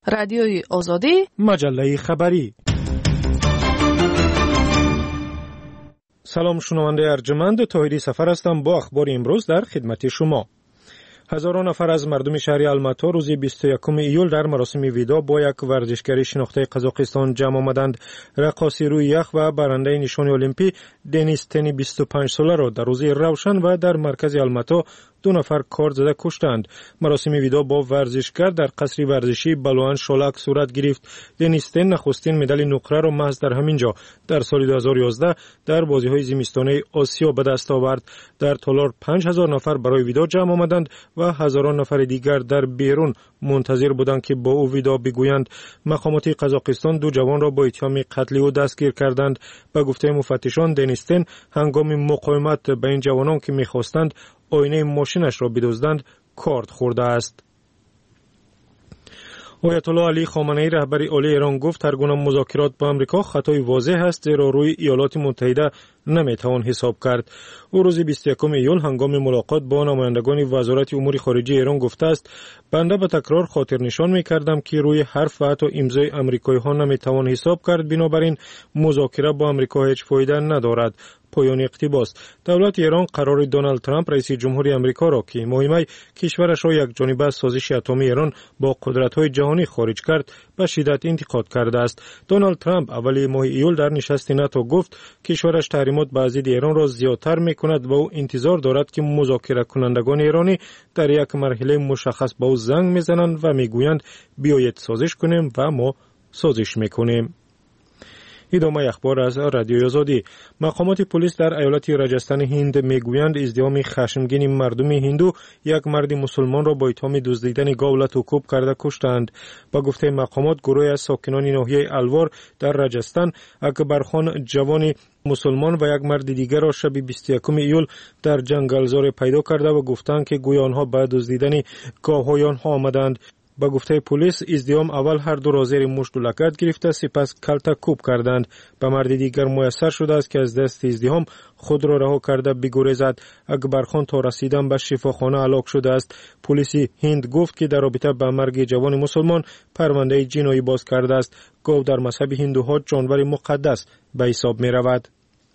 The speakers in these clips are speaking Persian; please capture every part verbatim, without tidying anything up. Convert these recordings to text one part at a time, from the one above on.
رادیوی آزادی، مجله خبری. سلام شنونده ارجمند، طاهری سفر هستم با اخبار امروز در خدمت شما. هزاران نفر از مردم شهر الماتا روز بیست و یکم ایول در مراسم ویدا با یک ورزشکاری شناخته قزاقستان جمع آمدند. رقاصی روی یخ و برنده نشان المپی دنیس تنی بیست و پنج ساله را در روز روشن و در مرکز الماتا دو نفر کار زده کشتند. مراسم ویدا با ورزشگر در قصر ورزشی بلوان شولک صورت گرفت. دنیس تن نخستین مدال نقره را محض در همین جا در سال دو هزار و یازده در بازی‌های زمستانه آسیا به دست آورد. در تالار پنج هزار نفر برای ویدا جمع آمدند و هزاران نفر دیگر در بیرون منتظر بودند که با او ویدا بگویند. مقامات قزاقستان دو جوان را با اتهام قتل او دستگیر کردند. به گفته مفتشان دنیس تن هنگام مقاومت به این جوانان که می‌خواستند آینه ماشینش را بدزدند کارد خورده است. آیت الله علی خامنه‌ای رهبر عالی ایران گفت هر گونه مذاکرات با آمریکا خطای واضح است، زیرا روی ایالات متحده نمیتوان حساب کرد. او روز بیست و یکم ایول هنگام ملاقات با نمایندگان وزارت امور خارجه ایران گفته است بنده به تکرار خاطر نشان می‌کردم که روی حرف و حتی امضای آمریکایی‌ها نمیتوان حساب کرد، بنابراین مذاکره با آمریکا هیچ فایده ندارد. پایان اقتباس. دولت ایران قرار دونالد ترامپ رئیس جمهوری آمریکا را که مهمه کشورش را یک جانبه از سازش اتمی ایران با قدرت‌های جهانی خارج کرد به شدت انتقاد کرده است. دونالد ترامپ اولی ماه ایول در نشست ناتو گفت کشورش تحریمات به ضد ایران را زیادتر می‌کند و او انتظار دارد که مذاکره کنندگان ایرانی در یک مرحله مشخص با او زنگ می‌زنند و می‌گویند بیایید سازش کنیم و ما سازش می‌کنیم. ادامه اخبار از رادیوی آزادی. مقامات پلیس در ایالت راجستان هند میگویند ازدحام خشمگین مردم هندو یک مرد مسلمان را با اتهام دزدیدن گاو لطوکوب کرده کشتند. با گفته مقامات گروهی از ساکنان ناحیه الوار در راجستان اکبر خان جوان مسلمان و یک مرد دیگر را شب بیست و یکم ایول در جنگلزار پیدا کرده و گفتند که گویا آنها به دزدیدن گاوهای آنها آمدند. با گفته پلیس ازدحام اول هر دو را زیر مشت و لگد گرفته سپس کلتا کوب کردند. به مرد دیگر میسر شده است که از دست ازدحام خود را رها کرده بگریزد. اکبر خان تا رسیدن به شفاخانه هلاک شده است. پلیس هند گفت که در رابطه با مرگ جوان مسلمان پرونده جنایی باز کرده است. گاو در مذهب هندوها جانور مقدس به حساب می رود.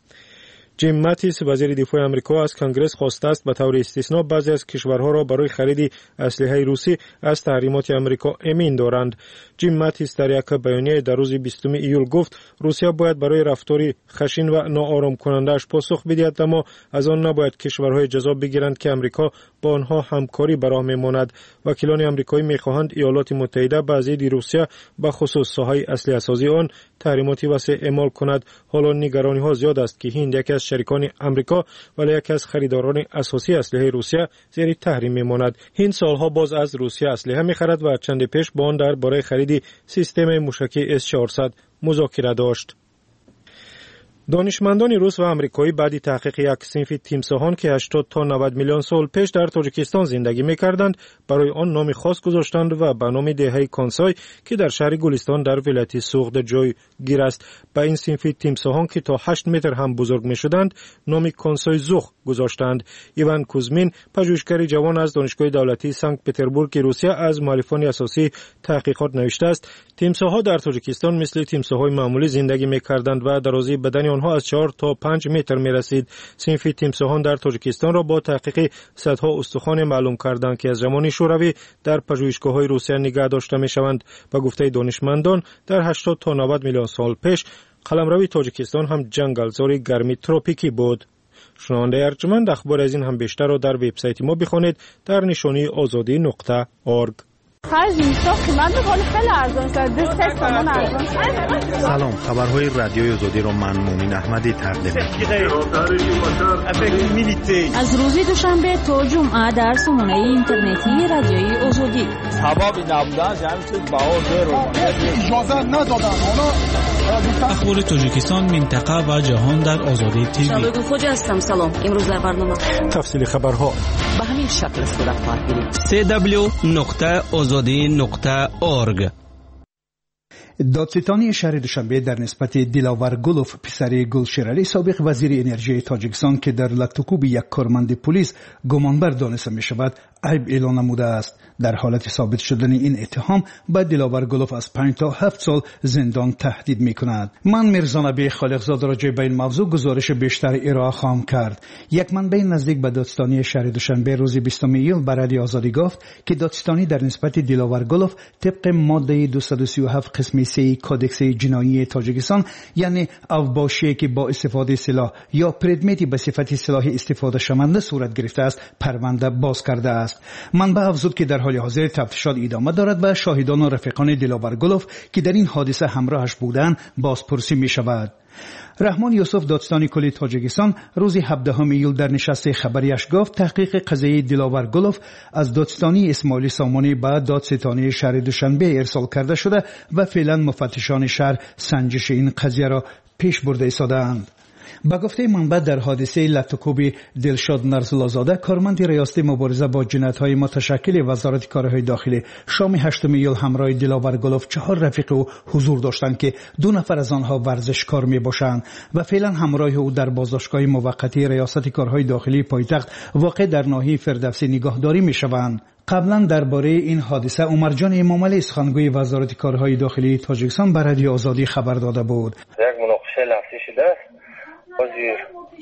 جیم ماتیس وزیر دفاع آمریکا از کنگره خواسته است به طور استثنا بعضی از کشورها را برای خرید اسلحه روسی از تحریمات آمریکا امین دارند. جیم ماتیس در یک بیانیه در روز بیستم ایول گفت روسیه باید برای رفتاری خشن و ناآرام کننده‌اش پاسخ بدهد، اما از آن نباید کشورهای جزا بگیرند که آمریکا با آنها همکاری به راه می‌ماند. وکیلان آمریکایی می‌خواهند ایالات متحده به ضد روسیه به خصوص ساحه اسلحه سازی آن تحریمات وسیع اعمال کند. حالا نگرانی‌ها زیاد است که هند یکی از شریکان آمریکا ولی یکی از خریداران اساسی اسلحه روسیه زیر تحریم می‌ماند. هند سالها باز از روسیه اسلحه می‌خرد و چند پیش با آن در برای خرید سیستم موشکی اس چهارصد مذاکره داشت. دانشمندان روس و آمریکایی بعد تحقیق یک صنف تیمساهان که هشتاد تا نود میلیون سال پیش در تاجیکستان زندگی می‌کردند برای آن نام خاص گذاشتند و به نام دهه کانسای که در شهر گلستان در ولایت سوغد جایگیر است به این صنف تیمساهان که تا هشت متر هم بزرگ می‌شدند نام کانسای زوخ گذاشتند. ایوان کوزمین پژوهشگر جوان از دانشگاه دولتی سنت پترزبورگ روسیه از مؤلفان اساسی تحقیقات نوشته است تیمساه‌ها در تاجیکستان مثل تیمساه‌های معمولی زندگی می‌کردند و درازی بدن آنها از چهار تا پنج متر می رسید. صنف تیمساهان در تاجیکستان را با تحقیق صدها استخوان معلوم کردند که از زمان شوروی در پژوهشگاه‌های روسیه نگه داشته می‌شوند. با گفته دانشمندان در هشتاد تا نود میلیون سال پیش قلمرو تاجیکستان هم جنگلزار گرمی تروپیکی بود. شنونده ارجمند اخبار از این هم بیشتر را در وبسایت ما بخوانید در نشانی آزادی نقطه اورگ. سلام، خبرهای رادیوی آزادی را من مومن احمدی تقدیم می‌کنم. از روز دوشنبه تا جمعه در سامانه اینترنتی رادیوی آزادی. سبب نبودن جمعیت باور رو اجازه ندادن. اخبار تاجیکستان، منطقه و جهان در آزادی تیوی. شبکه خوج هستم. سلام. امروز در برنامه تفصیل خبرها به همین شکل صورت خواهد گرفت. سی دبلیو نقطه آزادی نقطه اورگ. دادستانی شهر دوشنبه در نسبت دلاور گلوف پسر گلشیرعلی سابق وزیر انرژی تاجیکستان که در لطوکوب یک کارمند پلیس گمانبر دانسته می شود عیب اعلام نموده است. در حالت ثابت شدن این اتهام به دلاور گلوف از پنج تا هفت سال زندان تهدید می‌کند. من میرزا نبی خالقزاده راجع به این موضوع گزارش بیشتر ارائه خواهم کرد. یک منبع نزدیک به دادستانی شهر دوشنبه روز بیستم ایول به رادیو آزادی گفت که دادستانی در نسبت دلاور گلوف طبق ماده دویست و سی و هفت قسم سه کودکس جنایی تاجیکستان، یعنی اوباشی که با استفاده سلاح یا پردمیتی به صفت سلاح استفاده شونده صورت گرفته است، پرونده باز کرده است. منبع افزود که در حال حاضر تفتیشات ادامه دارد و شاهدان و رفیقان دلاور گلوف که در این حادثه همراهش بودند بازپرسی می شود. رحمان یوسف دادستانی کلی تاجیکستان روز هفدهم ایول در نشست خبریش گفت تحقیق قضیه دلاور گلوف از دادستانی اسماعیل سامانی به دادستانی شهر دوشنبه ارسال کرده شده و فعلا مفتشان شهر سنجش این قضیه را پیش برده ایستاده‌اند. با گفته منبع در حادثه لطوکوب دلشاد نرزلازاده، کارمند ریاستی مبارزه با جنایت‌های متشکل وزارت کارهای داخلی، شام هشتم ایول همراه دلاور گلوف چهار رفیق او حضور داشتند که دو نفر از آنها ورزشکار میباشند و فعلا همراه او در بازداشتگاه موقتی ریاست کارهای داخلی پایتخت واقع در ناحیه فردوسی نگهداری میشوند. قبلا درباره این حادثه عمر جان امامعلی سخنگوی وزارت کارهای داخلی تاجیکستان به رادیو آزادی خبر داده بود. یک مناقشه لفظی شده است. وزیر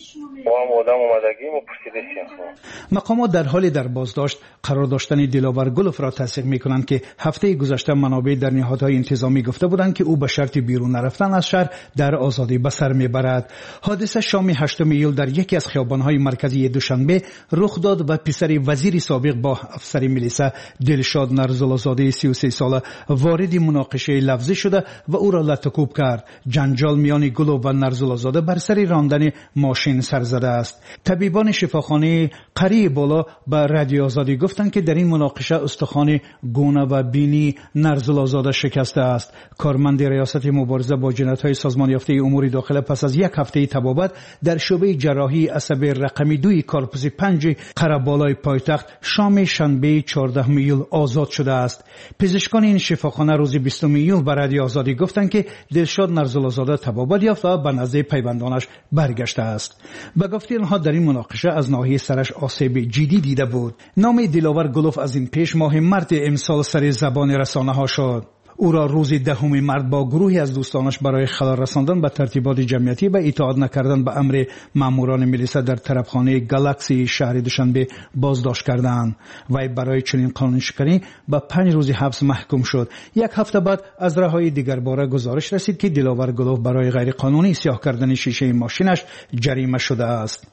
با هم آدم اومدگیم و پرسیدشیم. مقامات در حال در بازداشت قرار داشتن دلاور گلوف را تصدیق میکنند که هفته گذشته منابع در نهادهای انتظامی گفته بودند که او به شرط بیرون نرفتن از شهر در آزادی به سر میبرد. حادثه شام هشتم ایول در یکی از خیابانهای مرکزی دوشنبه رخ داد و پسر وزیر سابق با افسر ملیسا دلشاد نرزلازاده سی و سه ساله وارد مناقشه لفظی شده و او را لطوکوب کرد. جنجال میان گلوف و نرزلازاده بر سر راندن ماشین سر زده است. طبیبان شفاخانه قریه بالا به رادیو آزادی گفتند که در این مناقشه استخوان گونه و بینی نرزلازاده شکسته است. کارمند ریاست مبارزه با جنایت‌های سازمان یافته امور داخله پس از یک هفته تبابت در شعبه جراحی عصب رقمی دوی کارپوس پنج قره‌بالای پایتخت شام شنبه چهاردهم ایول آزاد شده است. پزشکان این شفاخانه روز بیستم ایول به رادیو آزادی گفتند که دلشاد نرزلازاده تبابت یافت و به نزد پیوندانش برگشته است. به گفته آنها در این مناقشه از ناحیه سرش آسیب جدی دیده بود. نام دلاور گلوف از این پیش ماه مارس امسال سر زبان رسانه ها شد. او را روز دهم مارس با گروهی از دوستانش برای خلال رساندن به ترتیبات جمعیتی و اطاعت نکردن به امر ماموران ملیسا در طرفخانه گالاکسی شهر دوشنبه بازداشت کردند. وی برای چنین قانونشکنی به پنج روز حبس محکوم شد. یک هفته بعد از رهایی دیگر باره گزارش رسید که دلاور گلوف برای غیر قانونی سیاه کردن شیشه ماشینش جریمه شده است.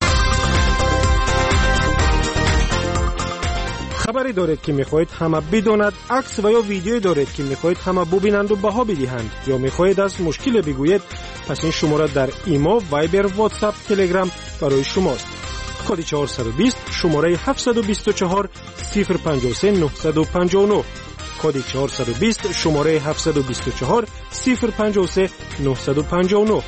خبری دارید که میخواهید همه بداند، عکس و یا ویدیویی دارید که میخواهید همه ببینند و بها بدهند، یا میخواهید از مشکل بگویید، پس این شماره در ایما، وایبر، واتساپ، تلگرام برای شماست. کد چهارصد و بیست شماره هفتصد و بیست و چهار صفر پنجاه و سه نهصد و پنجاه و نه. کد چهارصد و بیست شماره هفتصد و بیست و چهار صفر پنجاه و سه نهصد و پنجاه و نه.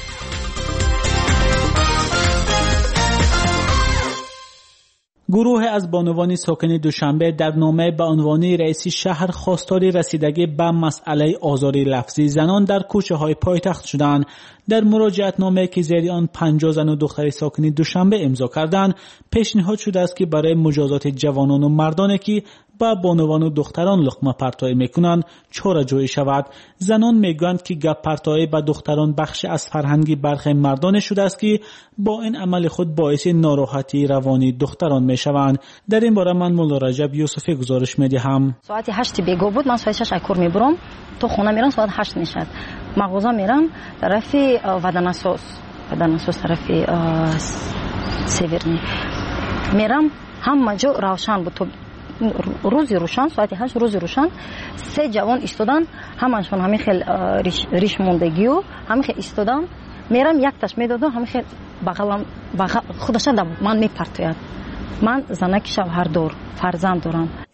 گروه از بانوان ساکن دوشنبه در نامه به عنوان رئیس شهر خواستار رسیدگی به مسئله آزار لفظی زنان در کوچه های پایتخت شدند. در مراجعت نامه که زیر آن پنجاه زن و دختر ساکن دوشنبه امضا کردند، پیشنهاد شده است که برای مجازات جوانان و مردانی که با بانوان و دختران لقمه پرتایی میکنند چاره جویی شود. زنان میگویند که گپ پرتایی به دختران بخش از فرهنگی برخی مردان شده است که با این عمل خود باعث ناراحتی روانی دختران میشوند. در این باره من مولا رجب یوسفی گزارش میدهم. ساعت هشت بیگاه بود، من ساعت شش کور میبرم تو خونه میرم، ساعت هشت میشد مغازه میرم طرف ودناسوس ودناسوس طرف سیورنی میرم، همه جا روشن بود. تو روزی روشن، ساعت هشت روزی روشن، سه جوان ایستادن، همانشون همین خیلی ریش, ریش موندگی و همین خیلی ایستادن. میرم یک تاش میدادم، همین خیلی بغلم بغل خودشان من میپرتوید. من زنک شوهر دار فرزند دارم.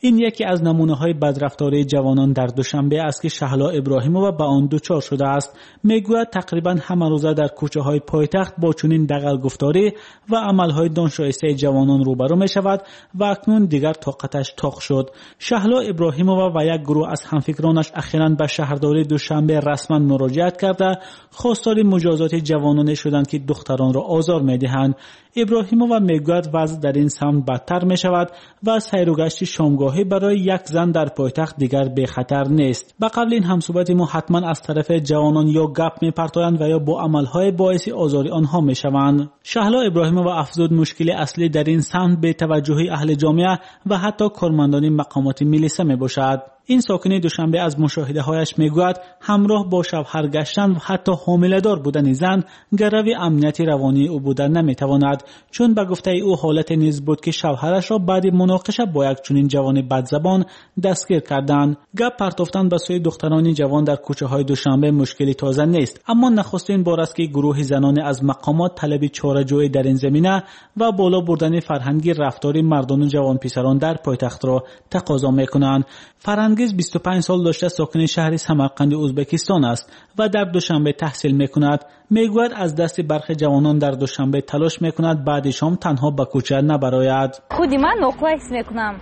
این یکی از نمونه‌های بدرفتاری جوانان در دوشنبه است که شهلا ابراهیمووا به آن دچار شده است. میگوید تقریبا همه روزه در کوچه‌های پایتخت با چنین دغل گفتاری و عمل‌های دانشایسته جوانان روبرو می‌شود و اکنون دیگر طاقتش تاق شد. شهلا ابراهیمووا و یک گروه از همفکرانش اخیراً به شهرداری دوشنبه رسما مراجعت کرده خواستار مجازات جوانان شدند که دختران را آزار می‌دهند. ابراهیمووا میگوید وضع در این سمت بدتر می‌شود و سیر و گشت شامگاهی برای یک زن در پایتخت دیگر به خطر نیست. به قبل این همصحبت ما حتما از طرف جوانان یا گپ می‌پرتایند و یا با عمل‌های باعث آزار آنها می‌شوند. شهلا ابراهیمووا افزود مشکل اصلی در این سمت به توجه اهل جامعه و حتی کارمندان مقامات ملیسا میباشد. این ساکن دوشنبه از مشاهده هایش میگوید همراه با شوهر گشتن و حتی حامله دار بودن زن گروی امنیت روانی او بودن نمیتواند، چون به گفته او حالت نیز بود که شوهرش را بعد مناقشه با یک چنین جوان بدزبان دستگیر کردند. گپ پرتافتن به سوی دختران جوان در کوچه های دوشنبه مشکلی تازه نیست، اما نخستین بار است که گروه زنان از مقامات طلب چاره‌جویی در این زمینه و بالا بردن فرهنگ رفتاری مردان و جوان پسران در پایتخت را تقاضا میکنند. فرهنگیز بیست و پنج سال داشته ساکن شهر سمرقند ازبکستان است و در دوشنبه تحصیل میکند. میگوید از دست برخی جوانان در دوشنبه تلاش میکند بعد شام تنها به کوچه نبراید. خودی من ناقص میکنم.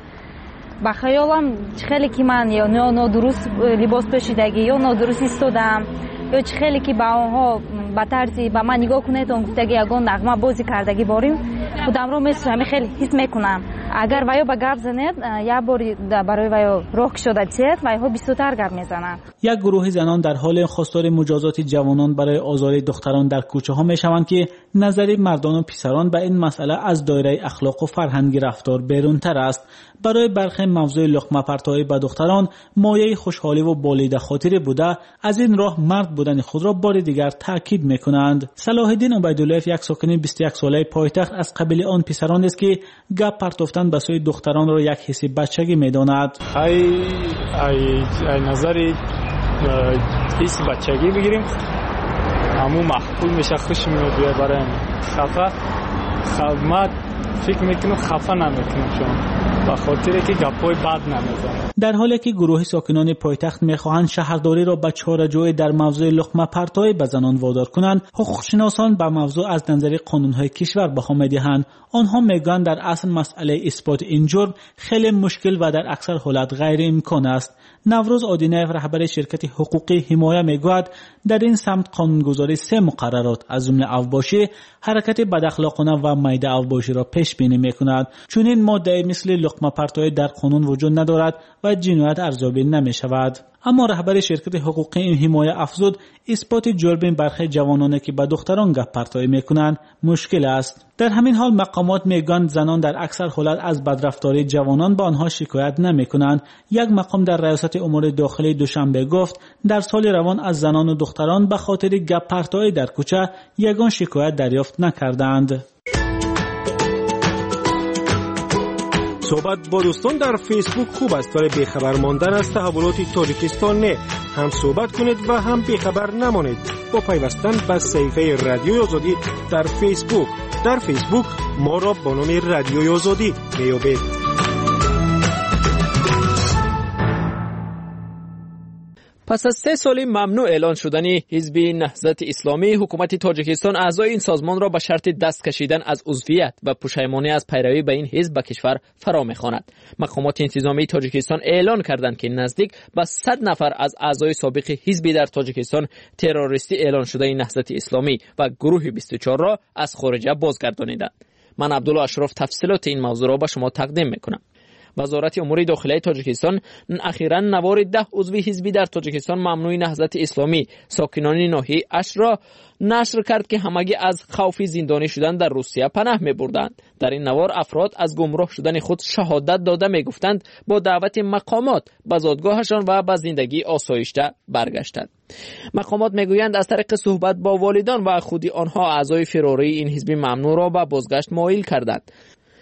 با خیالم خیلی که من یا نادرست لباس پوشیدگی یا نادرست ایستادم یا خیلی که با آنها با طرزی با من نگاه کنه تا گفتگی یگان نغمه بازی کردگی باریم خودم رو مثل همه خیلی حس میکنم. اگر وایو با گپ زنید یا باری برای وایو روک شده چیت وایو بیشتر گپ میزنن. یک گروه زنان در حال خواستار مجازات جوانان برای آزار دختران در کوچه ها میشوند که نظری مردان و پسران به این مسئله از دایره اخلاق و فرهنگی رفتار بیرونتر است. برای برخی موضوع لقمه پرتایی به دختران مایه خوشحالی و بالیده خاطری بوده، از این راه مرد بودن خود را بار دیگر تاکید میکنند. صلاح الدین عبیدالله یک ساکن بیست و یک ساله پایتخت از قبیله آن پسران است که گپ پرتافتن به سوی دختران را یک حس بچگی میداند. ای ای ای نظری حس بچگی بگیریم همون محبول میشه، خوش میاد برای خفه خدمت فکر میکنم خفه نمیکنم چون با خاطر که گپای بد نمیزنم. در حالی که گروه ساکنان پایتخت میخواهند شهرداری را به چاره‌جویی در موضوع لقمه پرتایی به زنان وادار کنند، حقوقشناسان به موضوع از نظر قانونهای کشور بها میدهند. آنها میگویند در اصل مسئله اثبات این جرم خیلی مشکل و در اکثر حالت غیر امکان است. نوروز آدینه رهبر شرکت حقوقی حمایه میگوید در این سمت قانونگذاری سه مقررات از جمله اوباشی حرکت بداخلاقانه و میده اوباشی را پیش بینی میکند. چون این ماده مثل لقمه پرتایی در قانون وجود ندارد و جنایت ارزیابی نمیشود. اما رهبر شرکت حقوقی این حمایه افزود اثبات جرم برخی جوانانی که به دختران گپ پرتایی میکنند مشکل است. در همین حال مقامات میگویند زنان در اکثر حالت از بدرفتاری جوانان به آنها شکایت نمیکنند. یک مقام در ریاست امور داخلی دوشنبه گفت در سال روان از زنان و دختران به خاطر گپ پرتایی در کوچه یگان شکایت دریافت نکردند. صحبت با دوستان در فیسبوک خوب است، ولی بیخبر ماندن از تحولات تاجیکستان نه. هم صحبت کنید و هم بیخبر نمانید با پیوستن به صفحه رادیوی آزادی در فیسبوک. در فیسبوک ما را با نام رادیوی آزادی میابید. پس از سه سال ممنوع اعلان شدن حزب نهضت اسلامی، حکومت تاجیکستان اعضای این سازمان را به شرط دست کشیدن از عضویت و پشیمانی از پیروی به این حزب به کشور فرا می‌خواند. مقامات انتظامی تاجیکستان اعلان کردند که نزدیک به صد نفر از اعضای سابق حزبی در تاجیکستان تروریستی اعلان شده نهضت اسلامی و گروه بیست و چهار را از خارجه بازگردانیدند. من عبدالله اشرف تفصیلات این موضوع را به شما تقدیم می‌کنم. وزارت امور داخلی تاجیکستان اخیراً نوار ده عضو حزبی در تاجیکستان ممنوع نهضت اسلامی ساکنان ناحیه اش را نشر کرد که همگی از خوف زندانی شدن در روسیه پناه می‌بردند. در این نوار افراد از گمراه شدن خود شهادت داده می‌گفتند با دعوت مقامات به زادگاهشان و به زندگی آسایشته برگشتند. مقامات میگویند از طریق صحبت با والدان و خودی آنها اعضای فراری این حزب ممنوع را به بازگشت مایل کردند.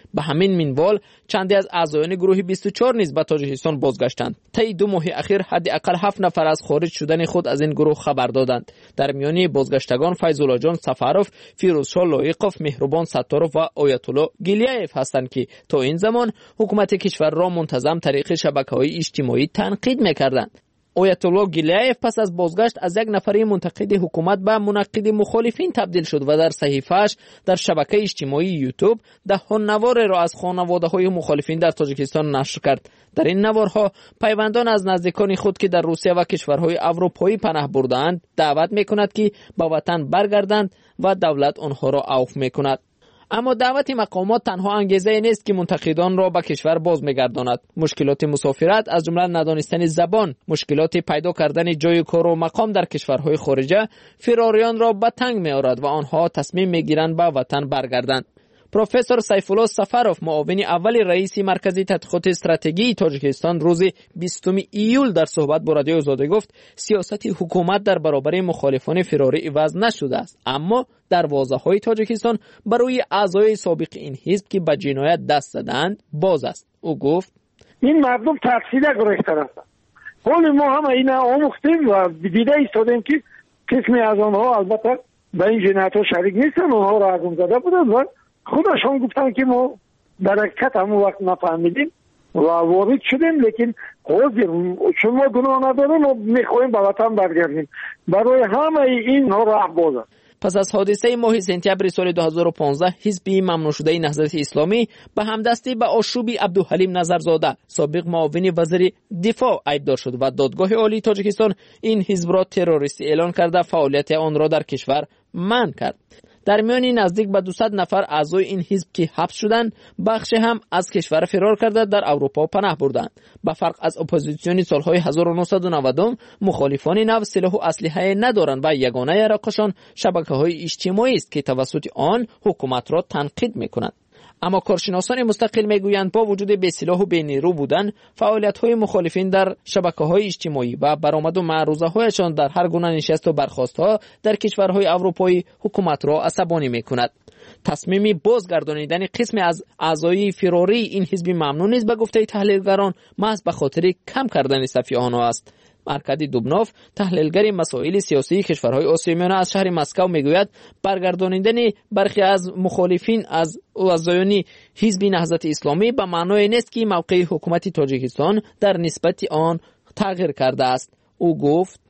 به همین منوال چندی از اعضایان گروه بیست و چهار نیز به تاجیکستان بازگشتند. طی دو ماه اخیر حداقل هفت نفر از خارج شدن خود از این گروه خبر دادند. در میان بازگشتگان فیض‌الله جان سفروف، فیروزشاه لایقوف، مهربان ستارов و آیت الله گیلیایف هستند که تا این زمان حکومت کشور را منتظم طریق شبکه‌های اجتماعی تنقید می‌کردند. آیت الله گیلیایف پس از بازگشت از یک نفره منتقد حکومت به منقد مخالفین تبدیل شد و در صحیفه‌اش در شبکه اجتماعی یوتیوب ده‌ها نوار را از خانواده‌های مخالفین در تاجیکستان نشر کرد. در این نوارها پیوندان از نزدیکان خود که در روسیه و کشورهای اروپایی پناه برده‌اند دعوت می‌کند که به وطن برگردند و دولت آنها را عفو می‌کند. اما دعوت مقامات تنها انگیزه نیست که منتقدان را به کشور باز می‌گرداند. مشکلات مسافرت از جمله ندانستن زبان، مشکلات پیدا کردن جای کار و مقام در کشورهای خارجه فراریان را به تنگ می‌آورد و آنها تصمیم می‌گیرند به وطن برگردند. پروفسور سیفالله سفروف، معاون اول رئیس مرکز تحقیقات استراتژی تاجیکستان، روز بیستم ایول در صحبت با رادیو آزادی گفت سیاست حکومت در برابر مخالفان فراری عوض نشده است، اما دروازه‌های تاجیکستان برای اعضای سابق این حزب که به جنایت دست زدند باز است. او گفت این مردم تقصیر گرفته هستند. حال ما هم اینا آموختیم و دیده ایستادیم که قسمی از آنها البته به این جنایت‌ها شریک نیستن، آنها را آگم زده بودند و خودشان گفتن که ما در حقیقت همون وقت نفهمیدیم و وارد شدیم، لیکن حاضر چون ما گناه نداریم ما میخواهیم به وطن برگردیم. برای همه اینها راه باز است. پس از حادثه ماه سپتامبر سال دو هزار و پانزده، حزب ممنوع شده نهضت اسلامی به همدستی به آشوب عبدالحلیم نظرزاده، سابق معاون وزیر دفاع، اعتبار شد و دادگاه عالی تاجیکستان این حزب را تروریستی اعلان کرده فعالیت آن را در کشور منع کرد. در میان نزدیک به دویست نفر اعضای این حزب که حبس شدند، بخش هم از کشور فرار کرده در اروپا پناه بردند. به فرق از اپوزیسیون سالهای هزار و نهصد و نود، مخالفان نو سلاح و اسلحه ندارند و یگانه رقشان شبکه‌های اجتماعی است که توسط آن حکومت را تنقید می‌کنند. اما کارشناسان مستقل میگویند با وجود بی سلاح و بی نیرو بودن، فعالیت‌های مخالفین در شبکه‌های اجتماعی و برآمد و معروضه‌هایشان در هر گونه نشست و برخاست‌ها در کشورهای اروپایی حکومت را عصبانی می‌کند. تصمیم بازگردانیدن قسمی از اعضای فراری این حزب ممنوع نیز به گفته تحلیلگران محض به خاطر کم کردن صفی آنها است. ارکادی دوبنوف، تحلیلگر مسائل سیاسی کشورهای آسیای میانه از شهر مسکو میگوید برگردانیدن برخی از مخالفین از اعضایان حزب نهضت اسلامی به معنای نیست که موقع حکومت تاجیکستان در نسبت آن تغییر کرده است. او گفت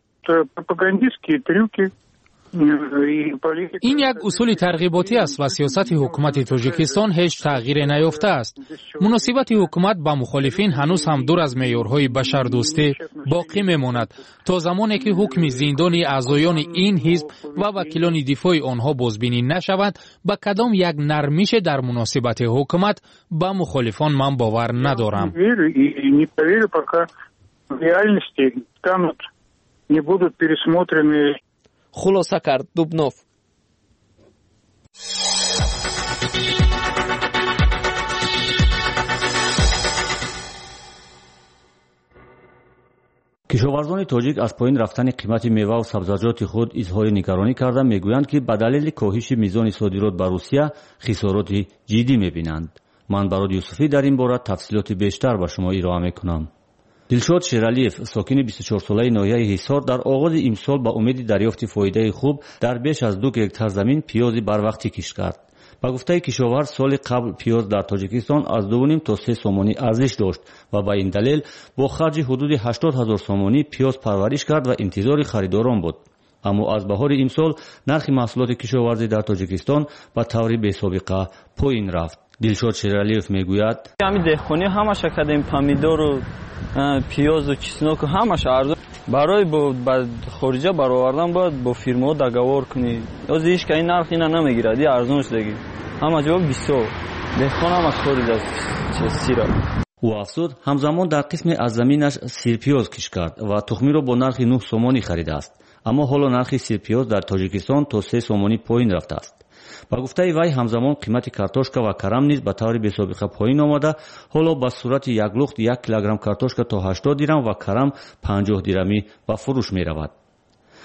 این یک اصول ترغیباتی است و سیاست حکومت تاجیکستان هیچ تغییر نیافته است. مناسبت حکومت با مخالفین هنوز هم دور از معیارهای بشردوستی باقی میماند تا زمانی که حکم زندان اعضایان این حزب و وکیلان دفاع آنها بازبینی نشود به کدام یک نرمیش در مناسبت حکومت با مخالفان من باور ندارم. خلاصه کرد دوبنوف. کشاورزان تاجیک از پایین رفتن قیمت میوه و سبزیجات خود اظهار نگرانی کردند. میگویند که به دلیل کاهش میزان صادرات به روسیه خسارات جدی میبینند. من برای یوسفی در این باره تفصیلات بیشتر به شما ارائه میکنم. دلشاد شیرالیف، ساکن بیست و چهار ساله ناحیه حصار، در آغاز امسال با امید دریافت فایده خوب در بیش از دو هکتار زمین پیاز بروقتی کشت کرد. با گفته کشاورز سال قبل پیاز در تاجیکستان از دو و نیم تا سه سومانی ارزش داشت و با این دلیل با خرج حدود هشتاد هزار سومانی پیاز پرورش کرد و انتظار خریداران بود. اما از بهار امسال نرخ محصولات کشاورزی در تاجیکستان به طور بی‌سابقه پایین رفت. دلشاد شیرالیف میگوید همین دهقانی همش کردیم، پامیدور و پیاز و چسناک و همش ارزان برای با خارجه برآوردن باید با فیرما دگوار کنی. از هیچ که این نرخ اینا نمیگیرد، ارزانش دیگه همه جواب بیست دهقان هم خارج از سیرا. او افزود همزمان در قسم از زمینش سیرپیاز کش کرد و تخمی را با نرخ نه سومانی خریده است. اما حالا نرخ سیرپیاز در تاجیکستان تا سه سومانی پایین رفته است. با گفته وی همزمان قیمت کارتوشکا و کرم نیز به طور بی‌سابقه پایین آمده. حالا به صورت یک لخت یک کیلوگرم کارتوشکا تا هشتاد درم و کرم پنجاه درمی به فروش می رود.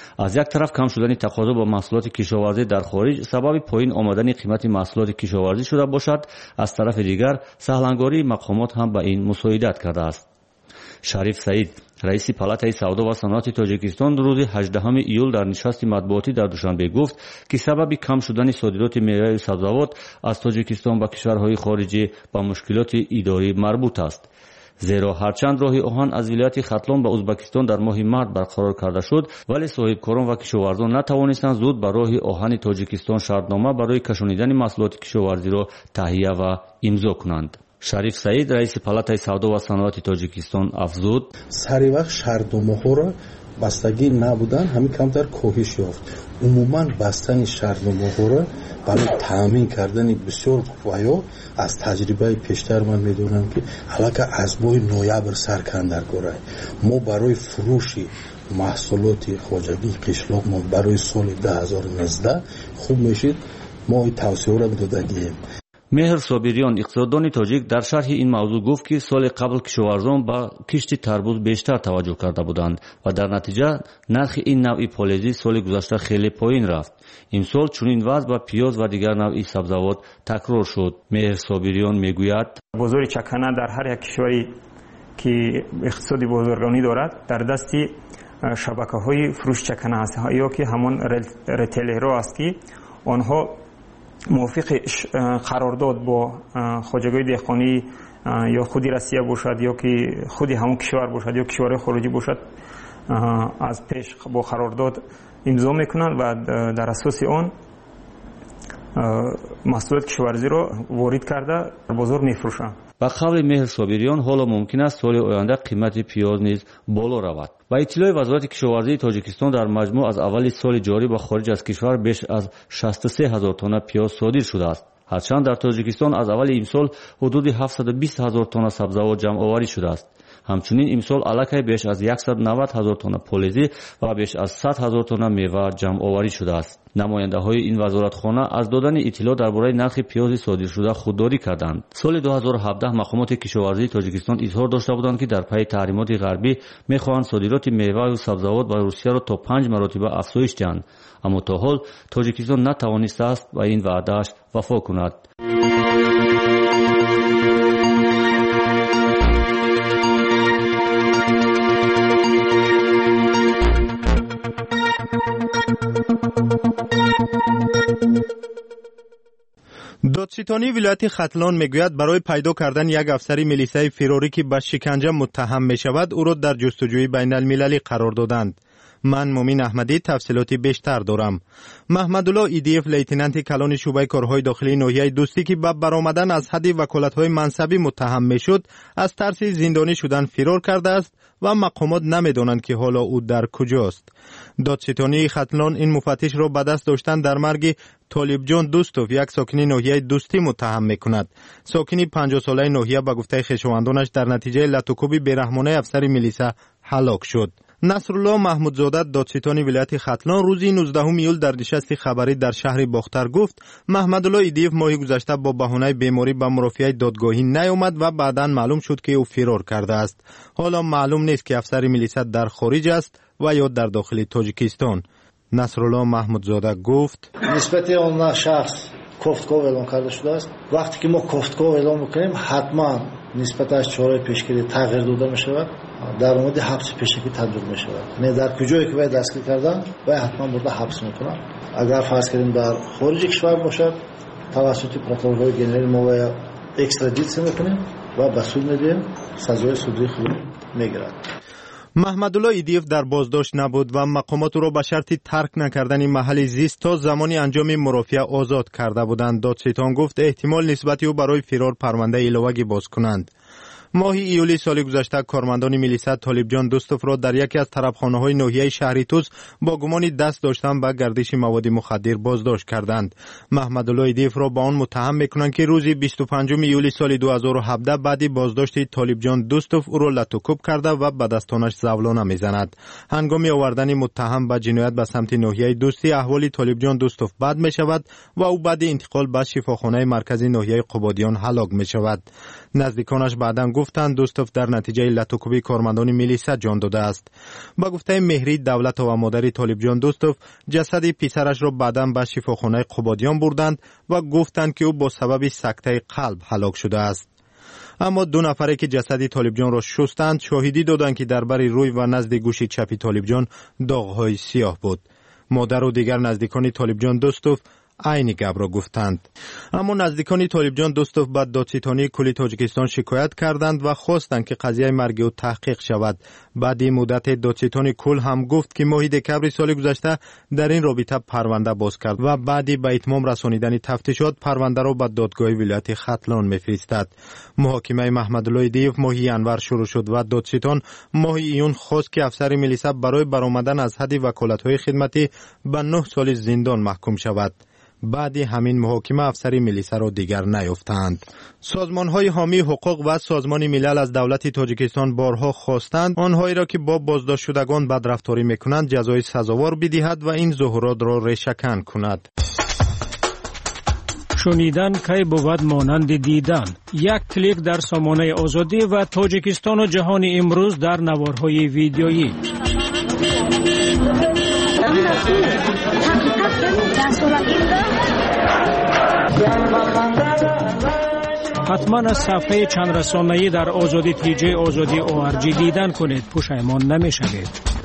از یک طرف کم شدن تقاضا با محصولات کشاورزی در خارج سبب پایین آمدن قیمت محصولات کشاورزی شده باشد، از طرف دیگر سهلانگاری مقامات هم به این مساعدت کرده است. شریف سعید، رئیس پالاتای سودا و صنعت تاجیکستان، روز هجدهم ایول در نشست مطبوعاتی در دوشنبه گفت که سبب کم شدن صادرات میوه و سبزیجات از تاجیکستان به کشورهای خارجی با مشکلات اداری مربوط است. زیرا هرچند راه آهن از ولایت ختلان به ازبکستان در ماه مارس برقرار کرده شد، ولی صاحبکاران و کشاورزان نتوانستند زود به راه آهن تاجیکستان شرطنامه برای کشانیدن محصولات کشاورزی را تهیه و امضا کنند. شریف سعید، رئیس پالاتای سودا و صنعت تاجیکستان افزود: سری وقت شرطنامه‌ها را بستگی نبودن همین کمتر کاهش یافت. عموما بستن شرطنامه‌ها را برای تامین کردن بسیار قویا از تجربه پیشتر من میدونم که حالا از ماه نوامبر سرکندر گرای ما برای فروش محصولات خواجگی قشلاق ما برای سال دو هزار و نوزده خوب میشید ما توصیه را دادگیم. مهر صابریان، اقتصاددان تاجیک، در شرح این موضوع گفت که سال قبل کشاورزان با کشت تربوز بیشتر توجه کرده بودند و در نتیجه نرخ این نوع پالزی سال گذشته خیلی پایین رفت. امسال چنین وضع با پیاز و دیگر نوع سبزیجات تکرار شد. مهر صابریان میگوید: بازار چکنه در هر یک کشوری که اقتصادی بازرگانی دارد در دستی شبکه‌های فروش چکنه است، یا که همون ریتیلرها است که آنها موافق قرارداد با خواجگی دهقانی یا خودی روسیه باشد یا که خودی همون کشور باشد یا کشور خارجی باشد از پیش با قرارداد امضا میکنند و در اساس آن محصولات کشاورزی را وارد کرده در بازار میفروشند. با قول مهر صابریان حالا ممکن است سال آینده قیمت پیاز نیز بالا رود. با اطلاع وزارت کشاورزی تاجیکستان در مجموع از اول سال جاری با خارج از کشور بیش از شصت و سه هزار تن پیاز صادر شده است. هرچند در تاجیکستان از اول امسال حدود هفتصد و بیست هزار تن سبزیجات جمع آوری شده است. همچنین امسال علاقه بیش از صد و نود هزار تن پالزی و بیش از صد هزار تن میوه جمع آوری شده است. نماینده های این وزارتخانه از دادن اطلاع درباره نرخ پیاز صادر شده خودداری کردند. سال دو هزار و هفده مقامات کشاورزی تاجیکستان اظهار داشته بودند که در پی تحریمات غربی میخواهند صادرات میوه و سبزیجات به روسیه را تا پنج مرتبه افزایش دهند، اما تا حال تاجیکستان نتوانسته است به این وعده‌اش وفا کند. دادستانی ولایت ختلان میگوید برای پیدا کردن یک افسر میلیسای فراری که به شکنجه متهم می شود او را در جستجوی بین المللی قرار دادند. من مومین احمدی تفصیلاتی بیشتر دارم. محمدالله ایدیف لیتنانت کلان شعبه کارهای داخلی ناحیه دوستی که به برآمدن از حد وکالت‌های منصبی متهم میشد از ترس زندانی شدن فرار کرده است و مقامات نمیدانند که حالا او در کجاست. دادستانی ختلان این مفتش را به دست داشتن در مرگ طالب جان دوستوف، یک ساکنی ناحیه دوستی، متهم میکند. ساکنی پنجاه ساله ناحیه به گفته خویشاوندانش در نتیجه لطوکوب بیرحمانه افسر میلیسا هلاک شد. نصرالله محمودزاده، دادستان ولایت ختلان، روز نوزدهم ایول در نشست خبری در شهر باختر گفت محمدالله ایدیف ماه گذشته با بهانه بیماری به مرافعه دادگاهی نیامد و بعداً معلوم شد که او فرار کرده است. حالا معلوم نیست که افسر میلیسا در خارج است و یا در داخل تاجیکستان. نصرالله محمودزاده گفت نسبت آن شخص کوفتکو اعلام کرده شده است. وقتی که ما کوفتکو اعلام میکنیم حتما نسبتش چاره پیشگیری تغییر داده می شود، در مورد حبس پیشگیری تدبیر می شود. نه در کجایی که باید دستگیر کردن باید حتما برده حبس میکنن. اگر فرض کردیم در خارج کشور باشد توسط پروکورورهای جنرال ما باید اکسترادیسیون میکنیم و بسود میدیم، سزای سودی خود میگیرد. محمدالله ایدیف در بازداشت نبود و مقامات را به شرط ترک نکردن محل زیست تا زمانی انجام مرافعه آزاد کرده بودند. دادستان گفت احتمال نسبتی او برای فرار پرونده ایلوگی باز کنند. ماه ایولی سال گذشته کارمندان میلیسا طالب جان دوستوف را در یکی از طرفخانه‌های ناحیه شهری توس با گمان دست داشتن به گردش مواد مخدر بازداشت کردند. محمدالله ایدیف را با آن متهم میکنند که روز بیست و پنجم ایولی سال دو هزار و هفده بعد بازداشت طالب جان دوستوف او را لطوکوب کرده و به دستانش زولانه میزند. هنگام آوردن متهم به جنایت به سمت ناحیه دوستی احوال طالب جان دوستوف بد می شود و او بعد انتقال به شفاخانه مرکزی ناحیه قبادیان هلاک می شود. نزدیکانش بعداً گفتند دوستوف در نتیجه لطوکوبی کارمندان میلیسا جان داده است. با گفته مهری دولت و مادر طالب جان دوستوف جسد پسرش را بعداً به شفاخانه قبادیان بردند و گفتند که او با سبب سکته قلب هلاک شده است. اما دو نفری که جسد طالب جان را شستند شاهدی دادند که در بر روی و نزد گوش چپ طالب جان داغ‌های سیاه بود. مادر و دیگر نزدیکان طالب جان دوستوف عین گپ را گفتند. اما نزدیکان طالب جان دوستوف به دادستانی کلی تاجیکستان شکایت کردند و خواستند که قضیه مرگ او تحقیق شود. بعد این مدت دادستان کل هم گفت که ماه دکمبر سال گذشته در این رابطه پرونده باز کرد و بعدی به اتمام رسانیدن تفتیشات پرونده را به دادگاه ولایت ختلان میفرستد. محاکمه محمدالله دیو ماه ینور شروع شد و دادستان ماه ایون خواست که افسر میلیسا برای برآمدن از حد وکالت‌های خدمتی به نه سال زندان محکوم شود. بعد همین محاکمه افسری میلیسا را دیگر نیافتند. سازمان‌های حامی حقوق و سازمان ملل از دولت تاجیکستان بارها خواستند آنهایی را که با بازداشت شدگان بدرفتاری میکنند جزای سزاوار بدهد و این ظهورات را ریشه‌کن کند. شنیدن کی بود مانند دیدن. یک کلیک در سامانه آزادی و تاجیکستان و جهان امروز در نوارهای ویدیویی. حتما از صفحه چند رسانه‌ای در آزادی تی جی آزادی او آر جی دیدن کنید، پشیمان نمی‌شوید.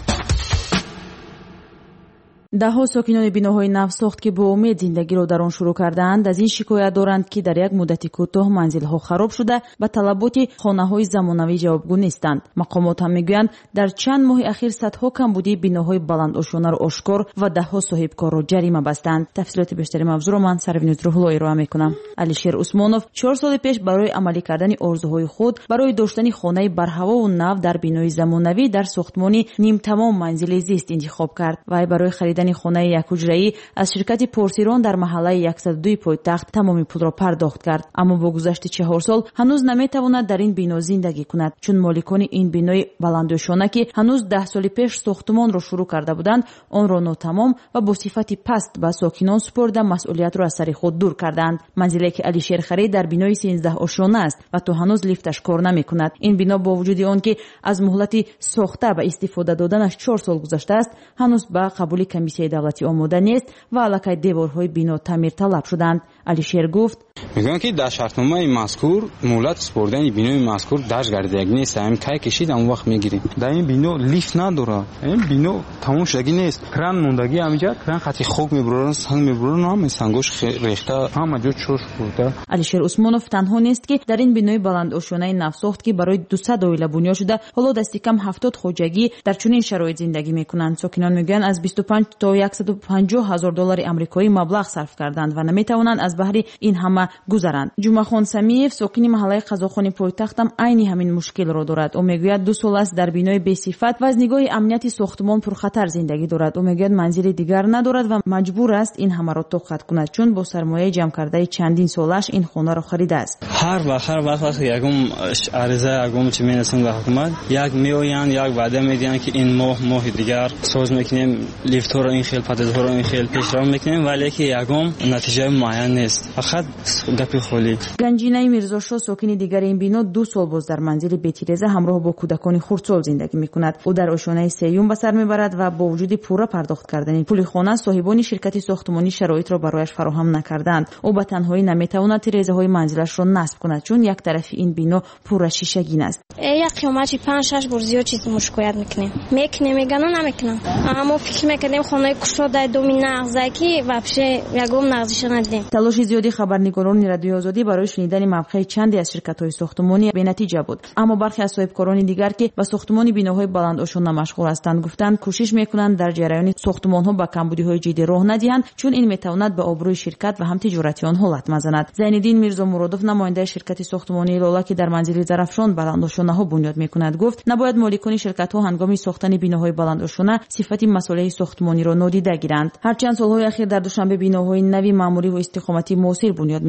ده‌ها ساکنان بیناهای نوساخت که با امید زندگی را در آن شروع کردند از این شکایت دارند که در یک مدت کوتاه منزل‌ها خراب شده و طلبات خانه‌های زمانوی جوابگو نیستند. مقامات هم میگویند در چند ماه اخیر صدها کمبودی بیناهای بلند آشانه را آشکار و ده‌ها صاحبکار را جریمه بستند. تفصیلات بیشتری موضوع را من سروینوز روح‌الله ارائه می‌کنم. علیشیر عثمانوف چهار سال پیش برای عملی کردن آرزوهای خود برای داشتن خانه برهوا و نو در بینای زمانوی در ساختمانی نیم تمام منزل زیست انتخاب کرد و برای خرید خانه یک حجره‌ای از شرکت پورتیران در محله صد و دو پایتخت تمام پول را پرداخت کرد، اما با گذشت چهار سال هنوز نمیتواند در این بنا زندگی کند، چون مالکان این بنای بلندشانه که هنوز ده سال پیش ساختمان را شروع کرده بودند آن را ناتمام و با صفت پست به ساکنان سپرده مسئولیت را از سر خود دور کردند. منزلی که علیشیر خرید در بنای سیزده آشانه است و تا هنوز لیفتش کار نمیکند. این بنا با وجود آن که از مهلت ساخته و استفاده دادنش چهار سال گذشته است هنوز به قبول کمیسیون دولتی آماده نیست و علاقه دیوارهای بنا تعمیر طلب شدند. علیشیر گفت میگن که در شرطنامه مذکور مهلت سپردن بنای مذکور درج گردیده نیست. همین کی کشید اون وقت میگیریم. در این بنا لیفت نداره. این بنا تموم شدگی نیست. کران موندگی همینجا کران خطی خوک میبرن سنگ میبرن هم سنگوش ریخته همه جا چوش خورده. علیشیر عثمانوف تنها نیست که در این بنای بلند آشانه نوساخت که برای دویست عائله بنا شده حالا دستی کم هفتاد خوجگی در چنین شرایط زندگی میکنند. ساکنان میگن از بیست و پنج تا صد و پنجاه هزار دلار آمریکایی مبلغ صرف کردند و نمیتوانند از بهر این همه گذرند. جمعه خان سمیف ساکن محله قزاخانی پایتخت هم عین همین مشکل را دارد. او میگوید دو سال است در بنای بی صفت و از نگاه امنیتی ساختمان پرخطر زندگی دارد. او میگوید منزل دیگر ندارد و مجبور است این همه را طاقت کند چون با سرمایه جمع کرده چندین سالش این خانه را خریده است. هر وقت هر وقت وقتی یکم عرضه یکم چه میرسن به حکومت یک میآیند یک وعده میدن که این ماه ماه دیگر ساز میکنیم لیفت ها رو این خیلی پدیدها رو این خیلی پیشرفت میکنیم ولی که یکم نتیجه معین نیست. فقط گپی خالی. گنجینه میرزاشاه ساکن دیگر این بنا دو سال باز در منزل بیتیرزه همراه با کودکان خردسال زندگی میکند. او در آشانه سیوم به سر میبرد و با وجود پوره پرداخت کردن پول خانه صاحبان شرکت ساختمانی شرایط را برایش فراهم نکردند. او به تنهایی نمیتواند تیرزه های منزلش را نصب کند چون یک طرف این بنا پوره شیشگین است. یک قیمتی پنج شش بار زیاد چیز مشکایت میکنیم. میکنیم میگن نمیکنم. اما فکر میکردیم خانه کشاده دومی نغزه کی وابشه یگم نغزش ندیدیم. تلاش زیادی خبرنگاران رادیو آزادی برای شنیدن مبحث چندی از شرکت‌های ساختمانی به نتیجه بود، اما برخی از صاحبکاران دیگر که به ساختمان بناهای بلند آشانه مشغول هستند گفتند کوشش میکنند در جریان ساختمان‌ها با کمبودی‌های جدی راه ندهند چون این میتواند به آبروی شرکت و هم تجارتی آنها لطمه زند. زینالدین میرزا مرادوف نماینده شرکت ساختمانی لاله که در منزل زرفشان بلند آشانه‌ها بنیاد میکند گفت نباید مالکان شرکت‌ها هنگام ساختن بناهای بلند آشانه صفت مسئله ساختمانی را نادیده گیرند. هرچند سال‌های اخیر در دوشنبه بناهای نوی معماری و استقامتی موثر بنیاد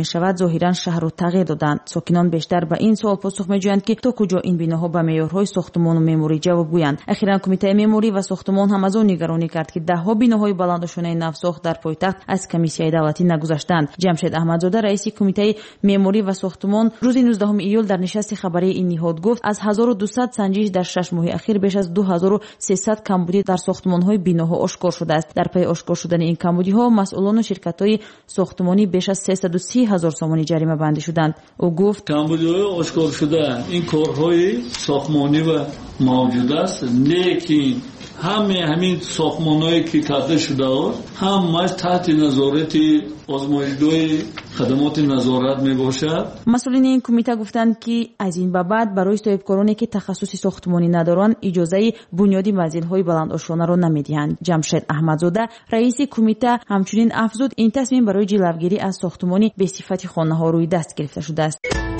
мешавад зоҳиран шаҳрро тағйир доданд. сокинон бештар ба ин суол посух меҷӯянд ки то куҷо ин биноҳо ба меъёрҳои сохтмону меъмурӣ ҷавобгӯянд. ахиран кумитаи меъмурӣ ва сохтмон ҳам аз он нигаронӣ кард ки даҳҳо биноҳои баландошунаи навсохт дар пойтахт аз комиссияи давлатӣ нагузаштанд. ҷамшед аҳмадзода раиси кумитаи меъмурӣ ва сохтмон рӯзи нуздаҳуми июл дар нишасти хабарии ин ниҳод гуфт аз ҳазору дусад санҷиш дар шаш моҳи ахир беш аз ду ҳазору сесад камбудӣ дар сохтмонҳои биноҳо ошкор шудааст. дар пайи ошкор шудани ин камбудиҳо масъулону ширкатҳои сохтмонӣ беш аз сесаду си ҳазор сомонӣ ҷаримабандӣ шуданд. ӯ гуфт камбудиҳои ошкоршуда ин корҳои сохтмонӣ ва мавҷуд аст, не ки ҳаме ҳамин сохтмонҳое ки карда шудааст ҳамаш таҳти назорати озмоишгоҳи хадамоти назорат мебошад. масъулини ин кумита гуфтанд ки аз ин ба баъд барои соҳибкороне ки тахассуси сохтмонӣ надоранд иҷозаи бунёди манзилҳои баландошонаро намедиҳанд. ҷамшед аҳмадзода раиси кумита ҳамчунин афзуд ин тасмим барои ҷилавгирӣ аз сохтмони бесифати хонаҳо рӯи даст гирифта шудааст.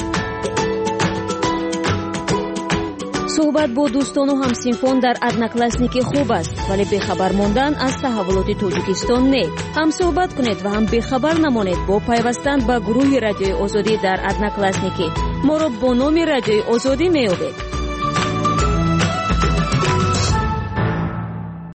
суҳбат бо дӯстону ҳамсинфон дар одноклассники хуб аст, вале бехабар мондан аз таҳаввулоти тоҷикистон не. ҳам суҳбат кунед ва ҳам бехабар намонед бо пайвастан ба гурӯҳи радиои озодӣ дар одноклассники. моро бо номи радиои озодӣ меёбед.